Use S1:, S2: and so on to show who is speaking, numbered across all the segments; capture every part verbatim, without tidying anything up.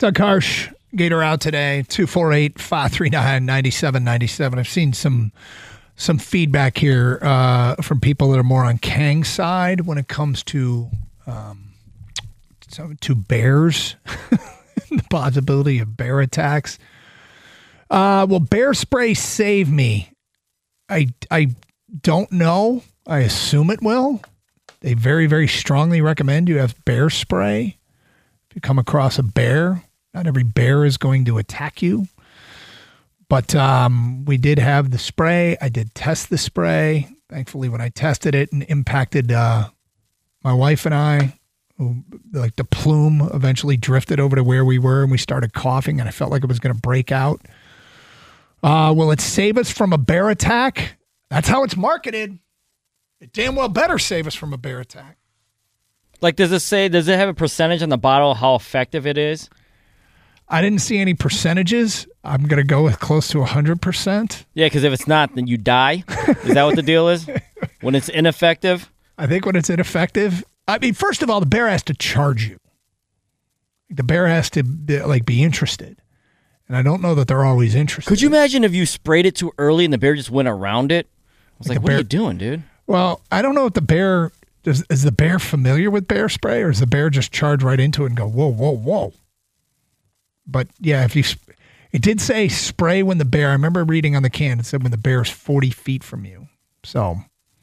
S1: Doug Harsh, Gator out today, two four eight, five three nine, nine seven nine seven. I've seen some some feedback here uh, from people that are more on Kang's side when it comes to um, to, to bears, the possibility of bear attacks. Uh, will bear spray save me? I, I don't know. I assume it will. They very, very strongly recommend you have bear spray. If you come across a bear, not every bear is going to attack you. But um, we did have the spray. I did test the spray. Thankfully, when I tested it and impacted uh, my wife and I, who, like the plume eventually drifted over to where we were and we started coughing and I felt like it was going to break out. Uh, will it save us from a bear attack? That's how it's marketed. It damn well better save us from a bear attack.
S2: Like, does it say, does it have a percentage on the bottle how effective it is?
S1: I didn't see any percentages. I'm going to go with close to one hundred percent.
S2: Yeah, because if it's not, then you die. Is that what the deal is? When it's ineffective?
S1: I think when it's ineffective, I mean, first of all, the bear has to charge you. The bear has to be, like be interested. And I don't know that they're always interested.
S2: Could you imagine if you sprayed it too early and the bear just went around it? I was like,
S1: like
S2: what
S1: bear,
S2: are you doing, dude?
S1: Well, I don't know if the bear, does, is the bear familiar with bear spray or does the bear just charge right into it and go, whoa, whoa, whoa? But yeah, if you, it did say spray when the bear, I remember reading on the can, it said when the bear is forty feet from you. So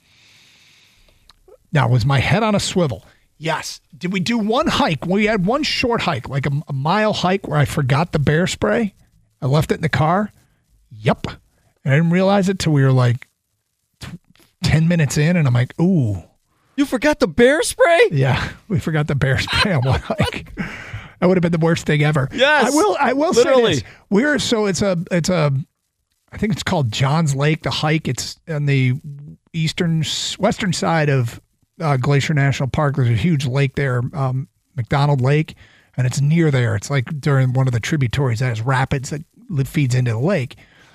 S1: now was my head on a swivel? Yes. Did we do one hike? We had one short hike, like a, a mile hike where I forgot the bear spray. I left it in the car. Yep. And I didn't realize it till we were like t- ten minutes in and I'm like, ooh.
S2: You forgot the bear spray?
S1: Yeah. We forgot the bear spray on one hike. That would have been the worst thing ever.
S2: Yes.
S1: I will I will
S2: literally.
S1: say this. We're so it's a it's a I think it's called Johns Lake, the hike. It's on the eastern western side of uh, Glacier National Park. There's a huge lake there, um, McDonald Lake, and it's near there. It's like during one of the tributaries that has rapids that feeds into the lake.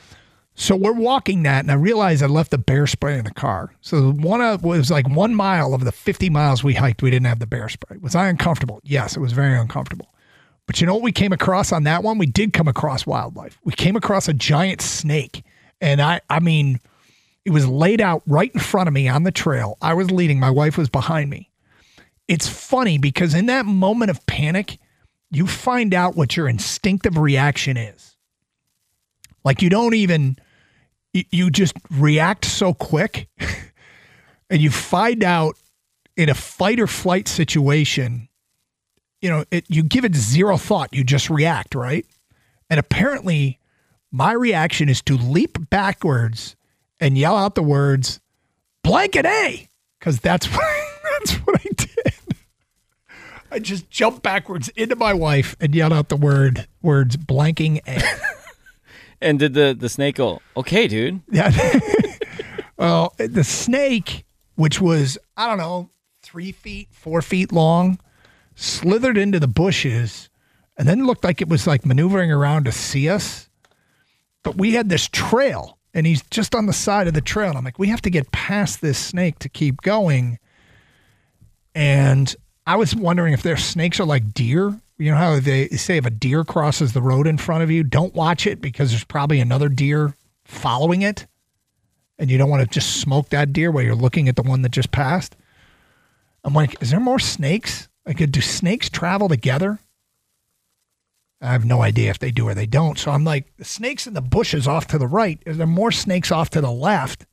S1: So we're walking that, and I realized I left the bear spray in the car. So one of was like one mile of the fifty miles we hiked, we didn't have the bear spray. Was I uncomfortable? Yes, it was very uncomfortable. But you know what we came across on that one? We did come across wildlife. We came across a giant snake. And I, I mean, it was laid out right in front of me on the trail. I was leading. My wife was behind me. It's funny because in that moment of panic, you find out what your instinctive reaction is. Like you don't even, you just react so quick and you find out in a fight or flight situation, you know, it, you give it zero thought. You just react, right? And apparently my reaction is to leap backwards and yell out the words, blanket A, because that's what, that's what I did. I just jumped backwards into my wife and yelled out the word words blanking A.
S2: And did the, the snake go, okay, dude?
S1: Yeah. Well, the snake, which was, I don't know, three feet, four feet long, slithered into the bushes and then looked like it was like maneuvering around to see us. But we had this trail and he's just on the side of the trail. And I'm like, we have to get past this snake to keep going. And I was wondering if their snakes are like deer. You know how they say if a deer crosses the road in front of you, don't watch it because there's probably another deer following it. And you don't want to just smoke that deer while you're looking at the one that just passed. I'm like, is there more snakes? Like, do snakes travel together? I have no idea if they do or they don't. So I'm like, the snakes in the bushes off to the right. Is there more snakes off to the left?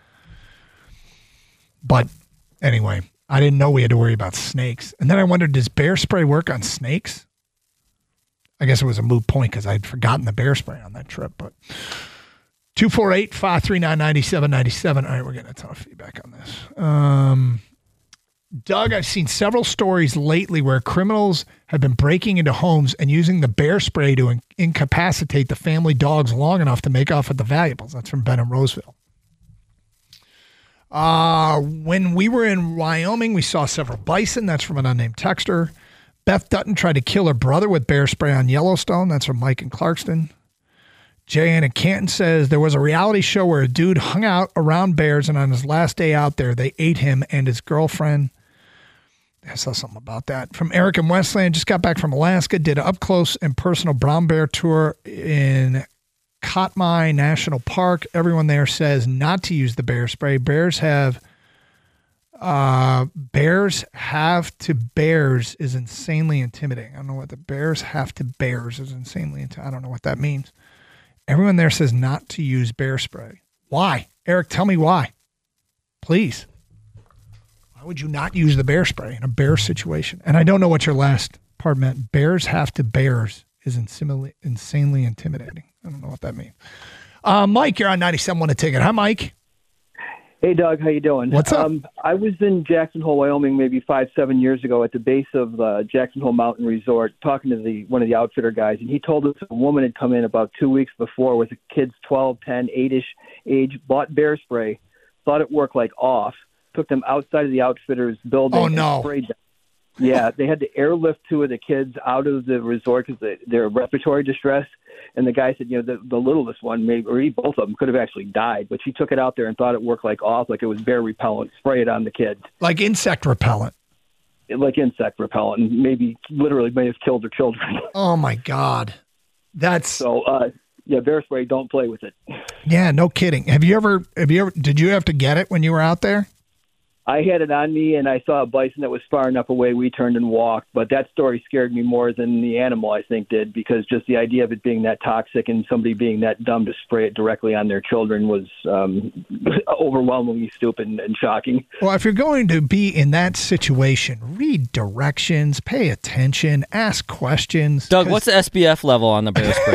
S1: But anyway, I didn't know we had to worry about snakes. And then I wondered, does bear spray work on snakes? I guess it was a moot point because I'd forgotten the bear spray on that trip. But two four eight, five three nine, nine seven nine seven. All right, we're getting a ton of feedback on this. Um... Doug, I've seen several stories lately where criminals have been breaking into homes and using the bear spray to in- incapacitate the family dogs long enough to make off with the valuables. That's from Ben in Roseville. Uh, when we were in Wyoming, we saw several bison. That's from an unnamed texter. Beth Dutton tried to kill her brother with bear spray on Yellowstone. That's from Mike in Clarkston. Jay in Canton says there was a reality show where a dude hung out around bears and on his last day out there, they ate him and his girlfriend. I saw something about that. From Eric in Westland, just got back from Alaska, did an up-close and personal brown bear tour in Katmai National Park. Everyone there says not to use the bear spray. Bears have uh, bears have to bears is insanely intimidating. I don't know what the bears have to bears is insanely intimidating. I don't know what that means. Everyone there says not to use bear spray. Why? Eric, tell me why. Please. Why would you not use the bear spray in a bear situation? And I don't know what your last part meant. Bears have to bears is insanely, insanely intimidating. I don't know what that means. Uh, Mike, you're on ninety-seven one A Ticket. Hi, Mike.
S3: Hey, Doug. How you doing?
S1: What's up?
S3: Um, I was in Jackson Hole, Wyoming, maybe five, seven years ago at the base of uh, Jackson Hole Mountain Resort, talking to the one of the outfitter guys, and he told us a woman had come in about two weeks before with kids twelve, ten, eight-ish age, bought bear spray, thought it worked like off, took them outside of the outfitter's building
S1: Oh, no.
S3: and sprayed them. Yeah, they had to airlift two of the kids out of the resort because they, they're respiratory distress. And the guy said, you know, the, the littlest one, maybe, or both of them, could have actually died. But she took it out there and thought it worked like off, like it was bear repellent. Spray it on the kids.
S1: Like insect repellent.
S3: Like insect repellent, and maybe literally may have killed their children.
S1: Oh, my God. That's
S3: So, uh, yeah, bear spray, don't play with it.
S1: yeah, no kidding. Have you ever, have you ever, did you have to get it when you were out there?
S3: I had it on me, and I saw a bison that was far enough away. We turned and walked, but that story scared me more than the animal, I think, did, because just the idea of it being that toxic and somebody being that dumb to spray it directly on their children was um, overwhelmingly stupid and, and shocking.
S1: Well, if you're going to be in that situation, read directions, pay attention, ask questions.
S2: Doug, what's the S B F level on the bear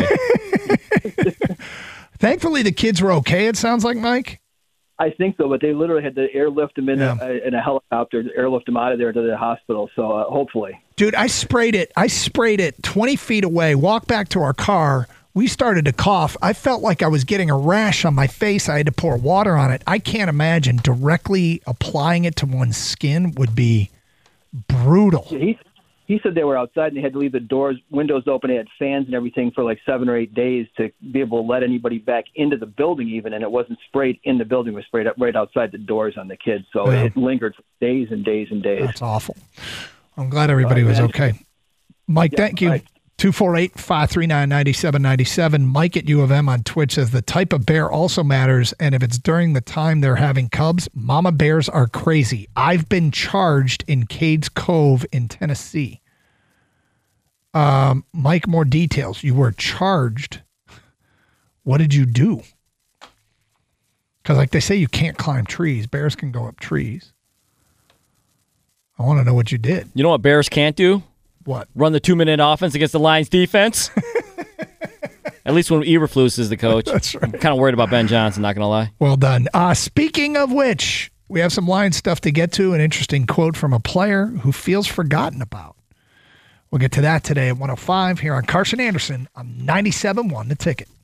S2: spray?
S1: Thankfully, the kids were okay, it sounds like, Mike.
S3: I think so, but they literally had to airlift them in,
S1: Yeah.
S3: a, in a helicopter, airlift them out of there to the hospital. So uh, hopefully,
S1: Dude, I sprayed it. I sprayed it twenty feet away, walked back to our car. We started to cough. I felt like I was getting a rash on my face. I had to pour water on it. I can't imagine directly applying it to one's skin would be brutal.
S3: he he said they were outside and they had to leave the doors, windows open. They had fans and everything for like seven or eight days to be able to let anybody back into the building even. And it wasn't sprayed in the building. It was sprayed up right outside the doors on the kids. So
S1: Yeah.
S3: it lingered for days and days and days.
S1: That's awful. I'm glad everybody was okay. Mike,
S3: Yeah,
S1: thank you.
S3: right.
S1: two four eight, five three nine, nine seven nine seven. Mike at U of M on Twitch says the type of bear also matters, and if it's during the time they're having cubs, mama bears are crazy. I've been charged in Cades Cove in Tennessee. Um, Mike, more details. You were charged. What did you do? Because like they say, you can't climb trees. Bears can go up trees. I want to know what you did.
S2: You know what Bears can't do?
S1: What?
S2: Run the two-minute offense against the Lions defense. At least when Eberflus is the coach.
S1: That's right.
S2: I'm kind of worried about Ben Johnson, not going to lie.
S1: Well done. Uh, speaking of which, we have some Lions stuff to get to. An interesting quote from a player who feels forgotten about. We'll get to that today at one oh five here on Carson Anderson on ninety-seven one The Ticket.